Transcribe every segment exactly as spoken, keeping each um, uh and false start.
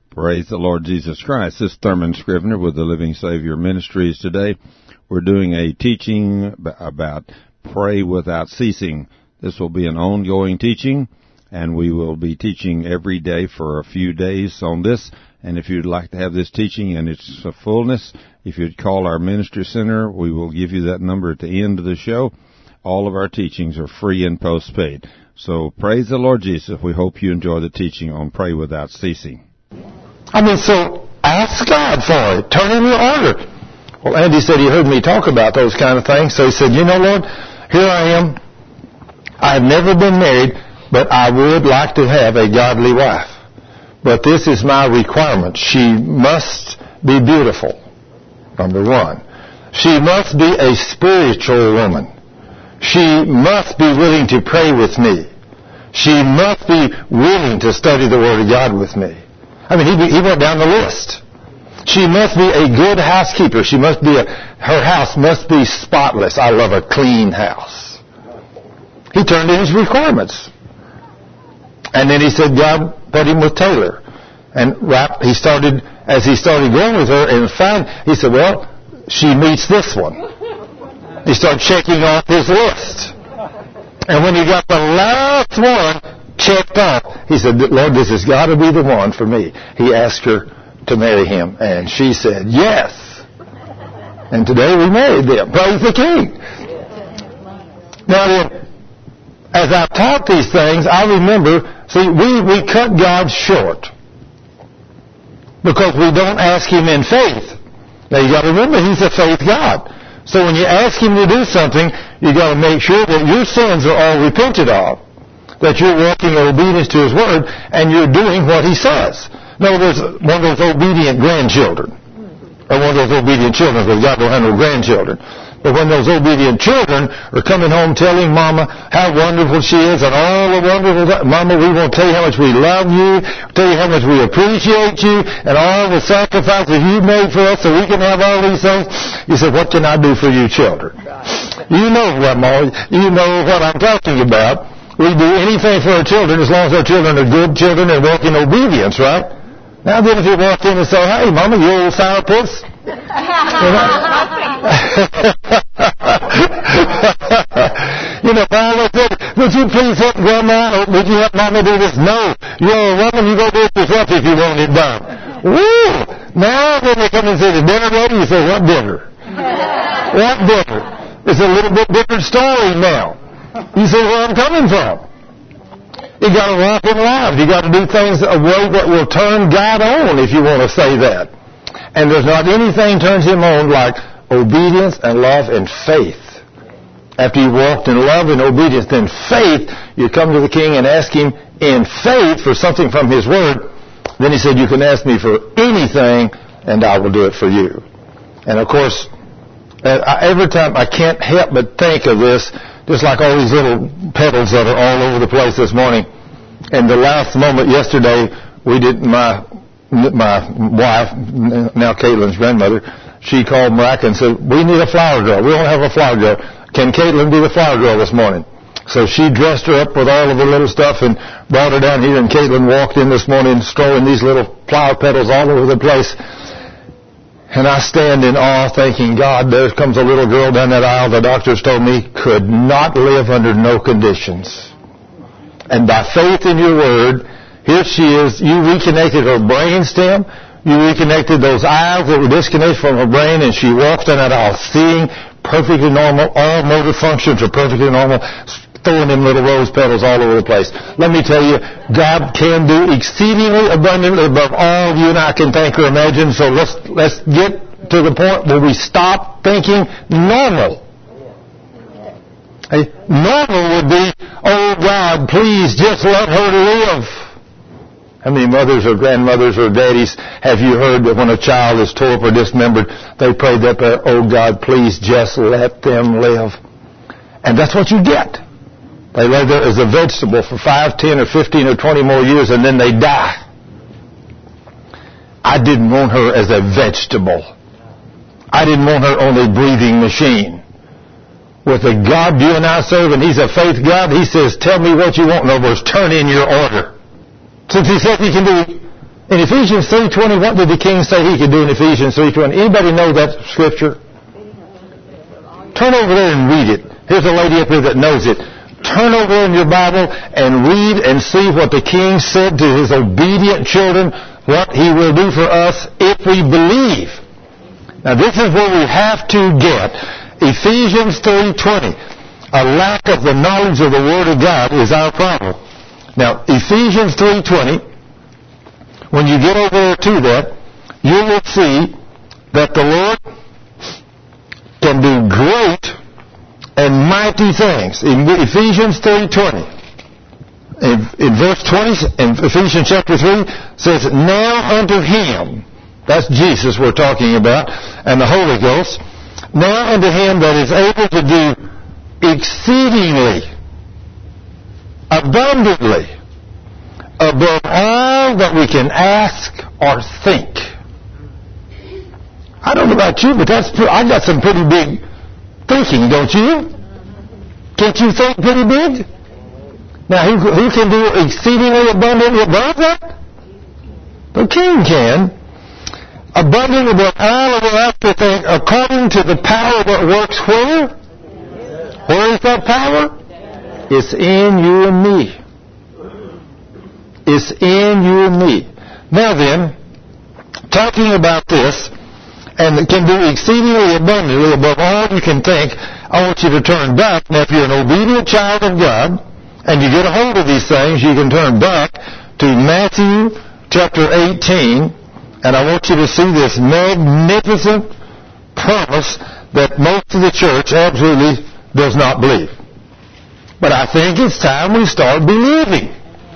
Praise the Lord Jesus Christ. This is Thurman Scrivener with the Living Savior Ministries. Today we're doing a teaching about pray without ceasing. This will be an ongoing teaching, and we will be teaching every day for a few days on this. And if you'd like to have this teaching in its fullness, if you'd call our ministry center, we will give you that number at the end of the show. All of our teachings are free and postpaid. So praise the Lord Jesus. We hope you enjoy the teaching on pray without ceasing. I mean, so ask God for it. Turn in your order. Well, Andy said he heard me talk about those kind of things. So he said, you know, Lord, here I am. I've never been married, but I would like to have a godly wife. But this is my requirement. She must be beautiful, number one. She must be a spiritual woman. She must be willing to pray with me. She must be willing to study the Word of God with me. I mean, he, he went down the list. She must be a good housekeeper. She must be a, her house must be spotless. I love a clean house. He turned in his requirements. And then he said, God put him with Taylor. And right, he started, as he started going with her, and found, he said, well, she meets this one. He started checking off his list. And when he got the last one checked off, he said, Lord, this has got to be the one for me. He asked her to marry him, and she said, yes. And today we married them. Praise the King. Now then, as I've taught these things, I remember, see, we, we cut God short because we don't ask Him in faith. Now you got to remember, He's a faith God. So when you ask Him to do something, you got to make sure that your sins are all repented of, that you're walking in obedience to His Word, and you're doing what He says. In other words, one of those obedient grandchildren, or one of those obedient children, because God will handle grandchildren. But when those obedient children are coming home telling Mama how wonderful she is and all the wonderful, Mama, we want to tell you how much we love you, tell you how much we appreciate you, and all the sacrifices you made for us so we can have all these things. You said, what can I do for you children? You know what, Mama, you know what I'm talking about. We do anything for our children as long as our children are good children and walk in obedience, right? Now then, if you walk in and say, hey, Mama, you old sourpuss. You know, you know Paul said, would you please help Grandma, or would you help Mama do this? No. You're a woman, you go do it yourself if you want it done. Woo! Now when they come and say, the dinner ready, you say, what dinner? What dinner? It's a little bit different story now. You see where I'm coming from. You got to walk in love. You got to do things a way that will turn God on, if you want to say that. And there's not anything turns Him on like obedience and love and faith. After you walked in love and obedience, then faith, you come to the King and ask Him in faith for something from His Word. Then He said, you can ask me for anything and I will do it for you. And of course, every time I can't help but think of this, just like all these little petals that are all over the place this morning. And the last moment yesterday, we did, my my wife, now Caitlin's grandmother, she called Maraca and said, we need a flower girl. We don't have a flower girl. Can Caitlin be the flower girl this morning? So she dressed her up with all of her little stuff and brought her down here, and Caitlin walked in this morning strolling these little flower petals all over the place. And I stand in awe thinking, God, there comes a little girl down that aisle, the doctors told me, could not live under no conditions. And by faith in your Word, here she is. You reconnected her brain stem. You reconnected those eyes that were disconnected from her brain, and she walks down that aisle seeing, perfectly normal. All motor functions are perfectly normal. Throwing them little rose petals all over the place. Let me tell you, God can do exceedingly abundantly above all you and I can think or imagine. So let's let's get to the point where we stop thinking normal. Hey, normal would be, oh God, please just let her live. How many mothers or grandmothers or daddies have you heard that when a child is tore up or dismembered, they pray that prayer, oh God, please just let them live. And that's what you get. They lay there as a vegetable for five, ten, or fifteen, or twenty more years, and then they die. I didn't want her as a vegetable. I didn't want her on a breathing machine. With the God you and I serve, and He's a faith God, He says, tell me what you want. In other words, turn in your order. Since He said He can do In Ephesians three twenty, what did the king say he could do in Ephesians three twenty? Anybody know that scripture? Turn over there and read it. Here's a lady up here that knows it. Turn over in your Bible and read and see what the king said to his obedient children, what he will do for us if we believe. Now this is where we have to get. Ephesians three twenty. A lack of the knowledge of the Word of God is our problem. Now Ephesians three twenty, when you get over there to that, you will see that the Lord can do great and mighty things. In Ephesians three twenty, in, in verse twenty, in Ephesians chapter three, says, now unto him, that's Jesus we're talking about, and the Holy Ghost, now unto him that is able to do exceedingly, abundantly, above all that we can ask or think. I don't know about you, but that's I got some pretty big thinking, don't you? Can't you think pretty big? Now, who, who can do exceedingly abundantly above that? The king can. Abundantly above all of our ask to think, according to the power that works where? Where is that power? It's in you and me. It's in you and me. Now then, talking about this, and it can do exceedingly abundantly above all you can think, I want you to turn back. Now, if you're an obedient child of God, and you get a hold of these things, you can turn back to Matthew chapter eighteen, and I want you to see this magnificent promise that most of the church absolutely does not believe. But I think it's time we start believing.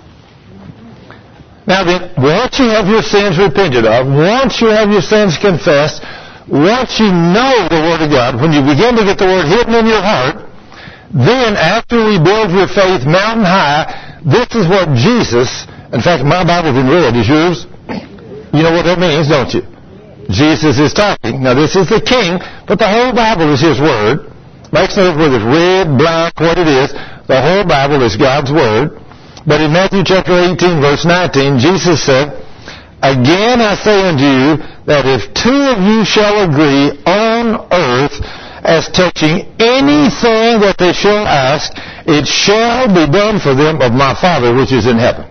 Now then, once you have your sins repented of, once you have your sins confessed, once you know the Word of God, when you begin to get the Word hidden in your heart, then after we build your faith mountain high, this is what Jesus, in fact, my Bible's in red, is yours? You know what that means, don't you? Jesus is talking. Now this is the King, but the whole Bible is His Word. Makes no difference whether it's red, black, what it is. The whole Bible is God's Word. But in Matthew chapter eighteen, verse nineteen, Jesus said, again I say unto you, that if two of you shall agree on earth as touching anything that they shall ask, it shall be done for them of my Father which is in heaven.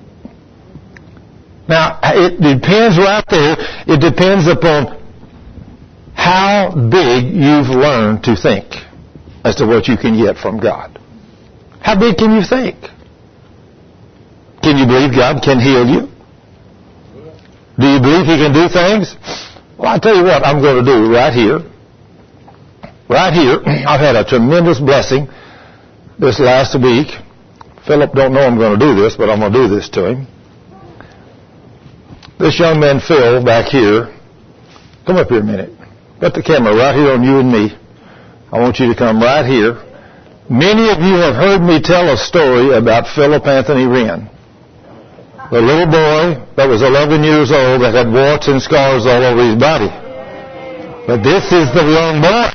Now, it depends right there. It depends upon how big you've learned to think as to what you can get from God. How big can you think? Can you believe God can heal you? Do you believe He can do things? Well, I'll tell you what I'm going to do right here. Right here, I've had a tremendous blessing this last week. Philip don't know I'm going to do this, but I'm going to do this to him. This young man, Phil, back here, come up here a minute. Put the camera right here on you and me. I want you to come right here. Many of you have heard me tell a story about Philip Anthony Wren. The little boy that was eleven years old that had warts and scars all over his body. But this is the young boy.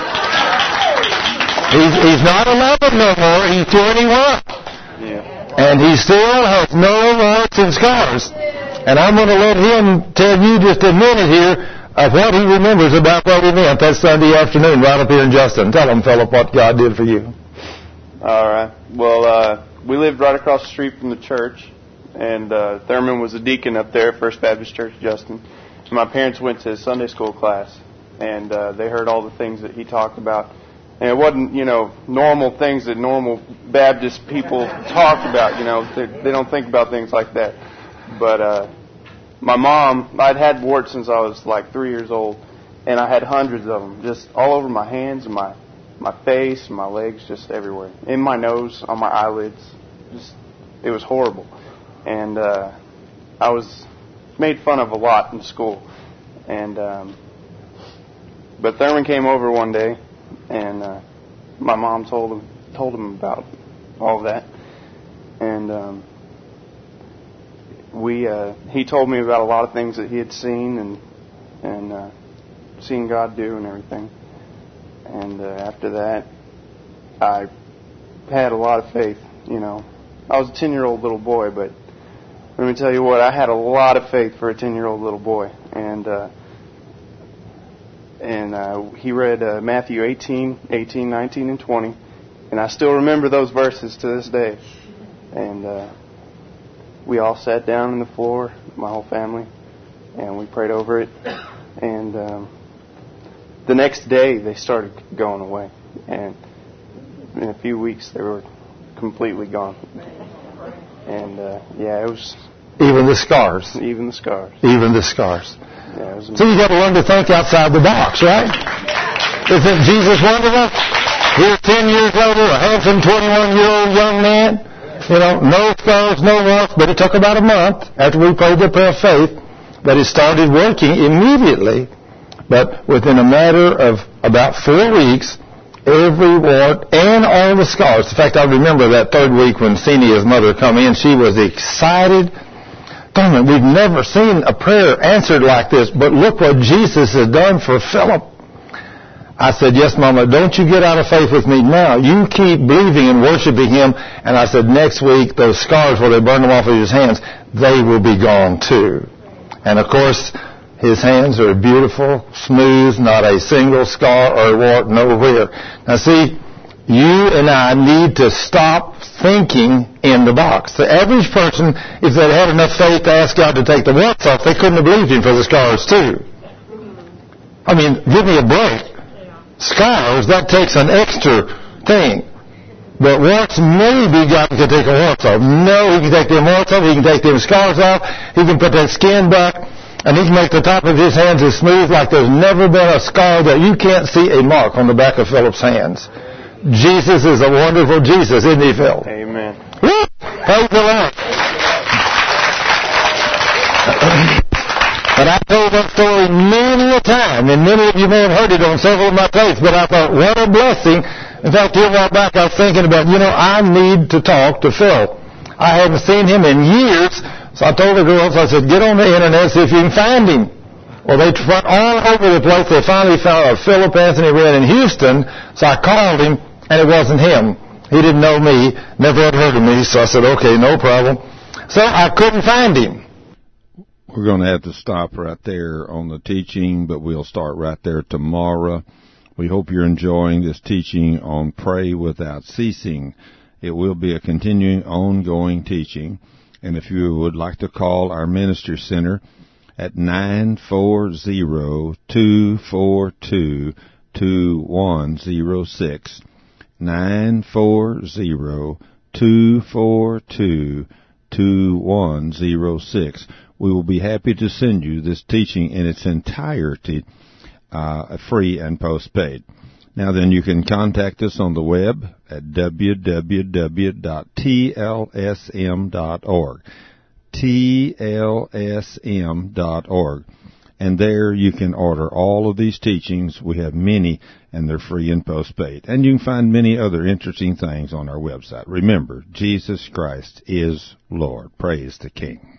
He's, he's not eleven no more. He's twenty-one. Yeah. And he still has no warts and scars. And I'm going to let him tell you just a minute here of what he remembers about that event that Sunday afternoon right up here in Justin. Tell him, Philip, what God did for you. All right. Well, uh, we lived right across the street from the church. And uh, Thurman was a deacon up there at First Baptist Church, Justin. And my parents went to his Sunday school class, and uh, they heard all the things that he talked about. And it wasn't, you know, normal things that normal Baptist people talk about. You know, they, they don't think about things like that. But uh, my mom, I'd had warts since I was like three years old, and I had hundreds of them, just all over my hands and my my face and my legs, just everywhere, in my nose, on my eyelids. Just it was horrible. And uh, I was made fun of a lot in school. And um, but Thurman came over one day, and uh, my mom told him told him about all of that. And um, we uh, he told me about a lot of things that he had seen and and uh, seen God do and everything. And uh, after that, I had a lot of faith. You know, I was a ten-year-old little boy, but let me tell you what, I had a lot of faith for a ten-year-old little boy. And uh, and uh, he read uh, Matthew eighteen, eighteen, nineteen, and twenty. And I still remember those verses to this day. And uh, we all sat down on the floor, my whole family, and we prayed over it. And um, the next day, they started going away. And in a few weeks, they were completely gone. And, uh, yeah, it was... Even the scars. Even the scars. Even the scars. Yeah, it was so you got to learn to think outside the box, right? Isn't Jesus wonderful? Here's ten years later, a handsome twenty-one-year-old young man. You know, no scars, no warmth, but it took about a month after we prayed the prayer of faith that it started working immediately. But within a matter of about four weeks, every wart and all the scars. In fact, I remember that third week when Senia's mother come in, she was excited. Darn it, we've never seen a prayer answered like this, but look what Jesus has done for Philip. I said, yes, Mama, don't you get out of faith with me now. You keep believing and worshiping Him. And I said, next week, those scars where they burned them off of His hands, they will be gone too. And of course, His hands are beautiful, smooth, not a single scar or wart nowhere. Now see, you and I need to stop thinking in the box. The average person, if they had enough faith to ask God to take the warts off, they couldn't have believed Him for the scars too. I mean, give me a break. Scars, that takes an extra thing. But warts, maybe God can take the warts off. No, He can take them warts off. He can take them scars off. He can put that skin back. And He can make the top of His hands as smooth like there's never been a scar that you can't see a mark on the back of Philip's hands. Jesus is a wonderful Jesus, isn't He, Phil? Amen. Woo! Praise the Lord. But I told that story many a time, and many of you may have heard it on several of my tapes, but I thought, what a blessing. In fact, here a while back I was thinking about, you know, I need to talk to Phil. I haven't seen him in years, so I told the girls, I said, get on the internet, see if you can find him. Well, they went all over the place. They finally found Philip Anthony Wren in Houston, so I called him, and it wasn't him. He didn't know me, never had heard of me, so I said, okay, no problem. So I couldn't find him. We're going to have to stop right there on the teaching, but we'll start right there tomorrow. We hope you're enjoying this teaching on Pray Without Ceasing. It will be a continuing, ongoing teaching. And if you would like to call our ministry center at nine four zero, two four two, two one zero six, nine four zero, two four two, two one zero six, we will be happy to send you this teaching in its entirety, uh, free and postpaid. Now then, you can contact us on the web at w w w dot t l s m dot org, t l s m dot org. And there you can order all of these teachings. We have many, and they're free and postpaid. And you can find many other interesting things on our website. Remember, Jesus Christ is Lord. Praise the King.